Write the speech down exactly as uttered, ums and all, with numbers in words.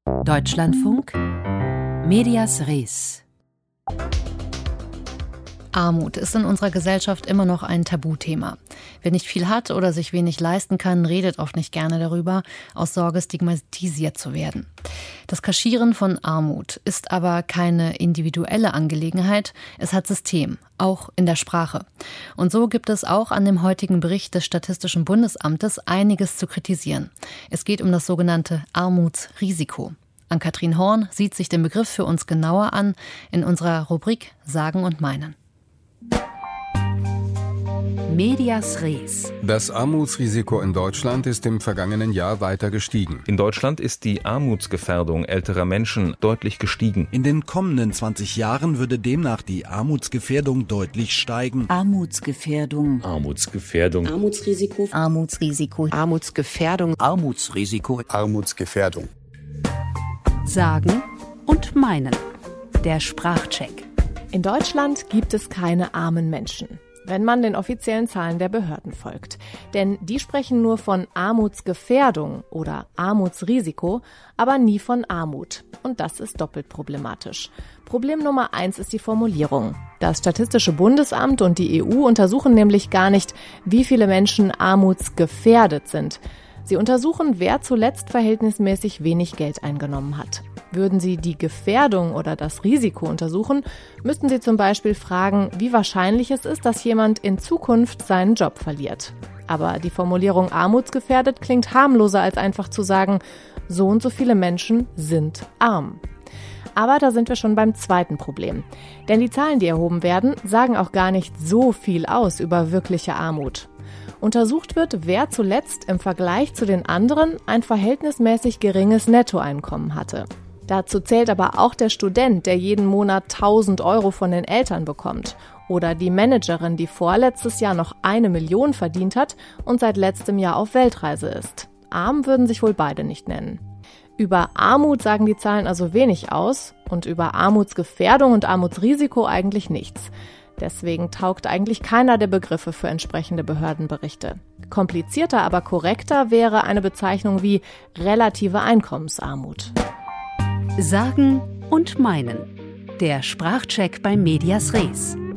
Deutschlandfunk Medias Res. Armut ist in unserer Gesellschaft immer noch ein Tabuthema. Wer nicht viel hat oder sich wenig leisten kann, redet oft nicht gerne darüber, aus Sorge stigmatisiert zu werden. Das Kaschieren von Armut ist aber keine individuelle Angelegenheit, es hat System, auch in der Sprache. Und so gibt es auch an dem heutigen Bericht des Statistischen Bundesamtes einiges zu kritisieren. Es geht um das sogenannte Armutsrisiko. Ann-Kathrin Horn sieht sich den Begriff für uns genauer an in unserer Rubrik Sagen und Meinen. Medias Res. Das Armutsrisiko in Deutschland ist im vergangenen Jahr weiter gestiegen. In Deutschland ist die Armutsgefährdung älterer Menschen deutlich gestiegen. In den kommenden zwanzig Jahren würde demnach die Armutsgefährdung deutlich steigen. Armutsgefährdung. Armutsgefährdung. Armutsrisiko. Armutsrisiko. Armutsgefährdung. Armutsrisiko. Armutsgefährdung. Sagen und Meinen. Der Sprachcheck. In Deutschland gibt es keine armen Menschen, wenn man den offiziellen Zahlen der Behörden folgt. Denn die sprechen nur von Armutsgefährdung oder Armutsrisiko, aber nie von Armut. Und das ist doppelt problematisch. Problem Nummer eins ist die Formulierung. Das Statistische Bundesamt und die E U untersuchen nämlich gar nicht, wie viele Menschen armutsgefährdet sind. Sie untersuchen, wer zuletzt verhältnismäßig wenig Geld eingenommen hat. Würden Sie die Gefährdung oder das Risiko untersuchen, müssten Sie zum Beispiel fragen, wie wahrscheinlich es ist, dass jemand in Zukunft seinen Job verliert. Aber die Formulierung armutsgefährdet klingt harmloser, als einfach zu sagen, so und so viele Menschen sind arm. Aber da sind wir schon beim zweiten Problem. Denn die Zahlen, die erhoben werden, sagen auch gar nicht so viel aus über wirkliche Armut. Untersucht wird, wer zuletzt im Vergleich zu den anderen ein verhältnismäßig geringes Nettoeinkommen hatte. Dazu zählt aber auch der Student, der jeden Monat tausend Euro von den Eltern bekommt. Oder die Managerin, die vorletztes Jahr noch eine Million verdient hat und seit letztem Jahr auf Weltreise ist. Arm würden sich wohl beide nicht nennen. Über Armut sagen die Zahlen also wenig aus und über Armutsgefährdung und Armutsrisiko eigentlich nichts. Deswegen taugt eigentlich keiner der Begriffe für entsprechende Behördenberichte. Komplizierter, aber korrekter wäre eine Bezeichnung wie relative Einkommensarmut. Sagen und Meinen. Der Sprachcheck bei Medias Res.